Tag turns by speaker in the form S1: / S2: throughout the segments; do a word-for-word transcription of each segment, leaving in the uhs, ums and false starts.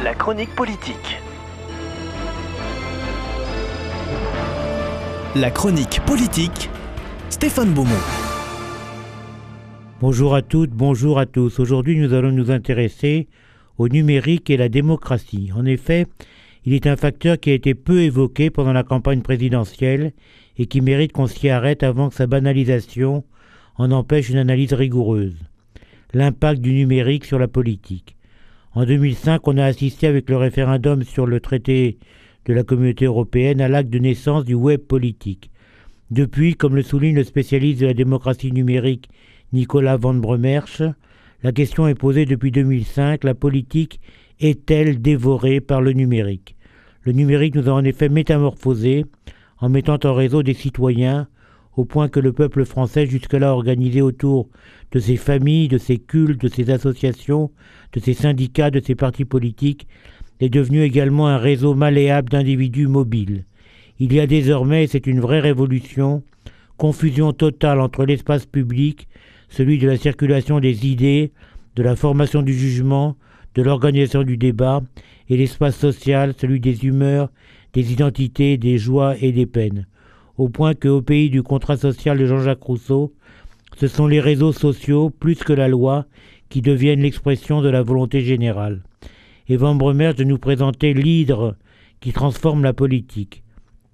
S1: La chronique politique. La chronique politique, Stéphane Beaumont.
S2: Bonjour à toutes, bonjour à tous. Aujourd'hui, nous allons nous intéresser au numérique et la démocratie. En effet, il est un facteur qui a été peu évoqué pendant la campagne présidentielle et qui mérite qu'on s'y arrête avant que sa banalisation en empêche une analyse rigoureuse. L'impact du numérique sur la politique. En deux mille cinq, on a assisté avec le référendum sur le traité de la Communauté européenne à l'acte de naissance du web politique. Depuis, comme le souligne le spécialiste de la démocratie numérique Nicolas Van Bremersch, la question est posée depuis deux mille cinq, la politique est-elle dévorée par le numérique ? Le numérique nous a en effet métamorphosés en mettant en réseau des citoyens au point que le peuple français, jusque-là organisé autour de ses familles, de ses cultes, de ses associations, de ses syndicats, de ses partis politiques, est devenu également un réseau malléable d'individus mobiles. Il y a désormais, et c'est une vraie révolution, confusion totale entre l'espace public, celui de la circulation des idées, de la formation du jugement, de l'organisation du débat, et l'espace social, celui des humeurs, des identités, des joies et des peines. Au point qu'au pays du contrat social de Jean-Jacques Rousseau, ce sont les réseaux sociaux, plus que la loi, qui deviennent l'expression de la volonté générale. Et Van Bremersch de nous présenter l'hydre qui transforme la politique.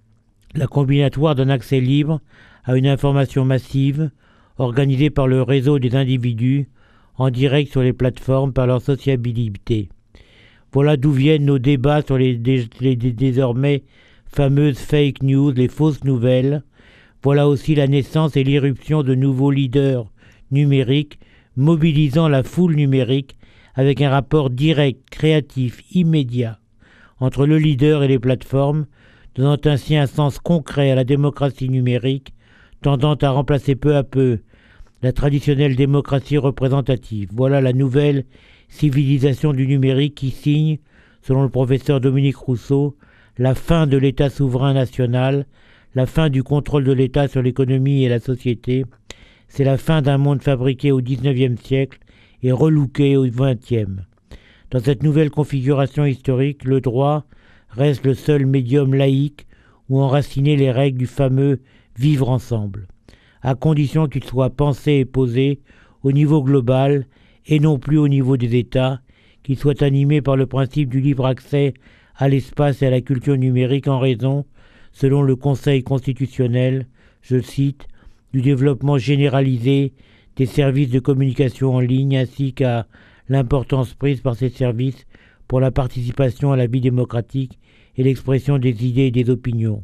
S2: La combinatoire d'un accès libre à une information massive, organisée par le réseau des individus, en direct sur les plateformes par leur sociabilité. Voilà d'où viennent nos débats sur les, dé- les dé- désormais fameuses fake news, les fausses nouvelles. Voilà aussi la naissance et l'irruption de nouveaux leaders numériques, mobilisant la foule numérique avec un rapport direct, créatif, immédiat entre le leader et les plateformes, donnant ainsi un sens concret à la démocratie numérique, tendant à remplacer peu à peu la traditionnelle démocratie représentative. Voilà la nouvelle civilisation du numérique qui signe, selon le professeur Dominique Rousseau, la fin de l'État souverain national, la fin du contrôle de l'État sur l'économie et la société. C'est la fin d'un monde fabriqué au dix-neuvième siècle et relooké au vingtième. Dans cette nouvelle configuration historique, le droit reste le seul médium laïque où enraciner les règles du fameux « vivre ensemble », à condition qu'il soit pensé et posé au niveau global et non plus au niveau des États, qu'il soit animé par le principe du libre accès à l'espace et à la culture numérique en raison, selon le Conseil constitutionnel, je cite, du développement généralisé des services de communication en ligne ainsi qu'à l'importance prise par ces services pour la participation à la vie démocratique et l'expression des idées et des opinions.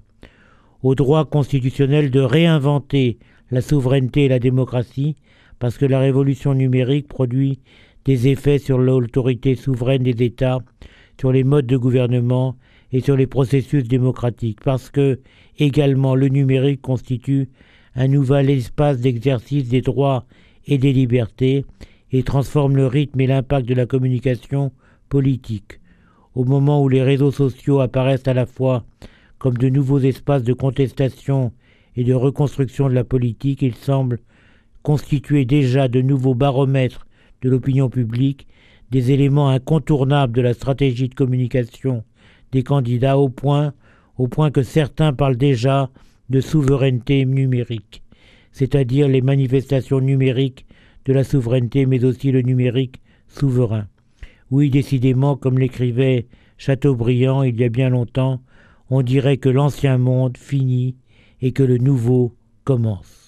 S2: Au droit constitutionnel de réinventer la souveraineté et la démocratie parce que la révolution numérique produit des effets sur l'autorité souveraine des États, sur les modes de gouvernement et sur les processus démocratiques, parce que, également, le numérique constitue un nouvel espace d'exercice des droits et des libertés et transforme le rythme et l'impact de la communication politique. Au moment où les réseaux sociaux apparaissent à la fois comme de nouveaux espaces de contestation et de reconstruction de la politique, ils semblent constituer déjà de nouveaux baromètres de l'opinion publique, des éléments incontournables de la stratégie de communication des candidats au point, au point que certains parlent déjà de souveraineté numérique, c'est-à-dire les manifestations numériques de la souveraineté, mais aussi le numérique souverain. Oui, décidément, comme l'écrivait Chateaubriand il y a bien longtemps, on dirait que l'ancien monde finit et que le nouveau commence.